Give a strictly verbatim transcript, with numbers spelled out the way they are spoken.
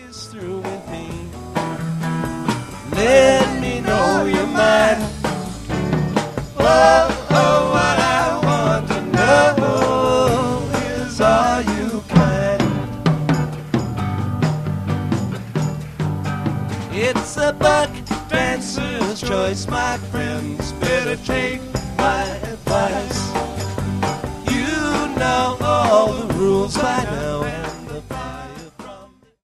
is through with me. Let me know you're mine. Oh, oh, what I want to know is, are you kind? It's a buck dancer's choice, my friends. Better take my advice. You know all the rules by now.